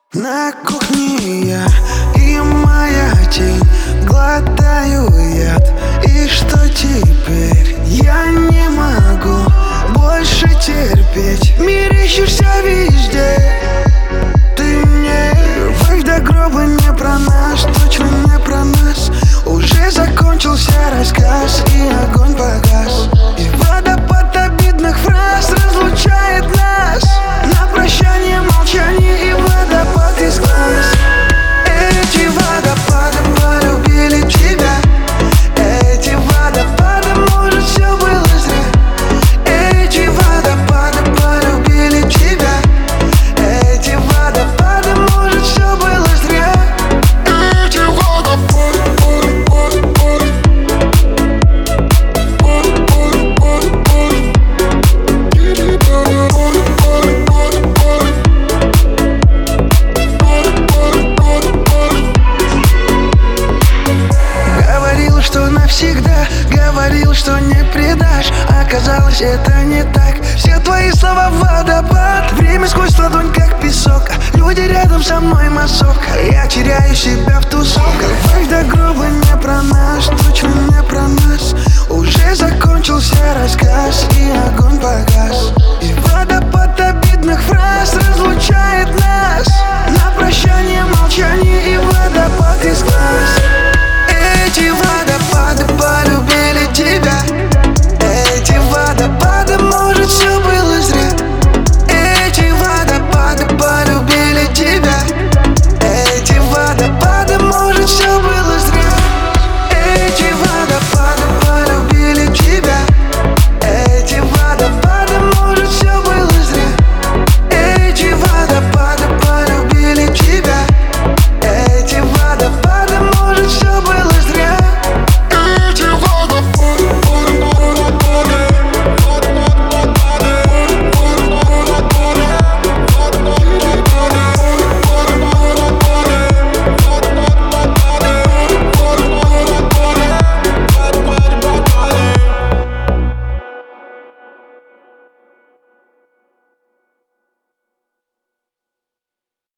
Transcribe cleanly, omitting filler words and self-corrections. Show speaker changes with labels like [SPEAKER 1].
[SPEAKER 1] На кухне я и моя тень, глотаю яд. И что теперь? Я не могу больше терпеть. Мерещишься везде. Ты мне любовь до гроба не про нас, точно не про нас. Уже закончился рассказ, и огонь погас. И водопад обидных фраз разлучает нас. На прощание молчание и водопад из глаз. Эти водопады полюбили тебя. Эти водопады, может, все было зря. Эти водопады полюбили тебя. Эти водопады, может, все было зря. Эти Говорил, что навсегда, говорил, что не предашь. Оказалось, это не так. Все твои слова водопад. Время сквозь ладонь, как песок. Люди рядом со мной массовка. Я теряю себя в тусовках. Любовь до гроба не про нас, точно не про нас. Уже закончился рассказ, и огонь погас. И водопад обидных фраз разлучает нас.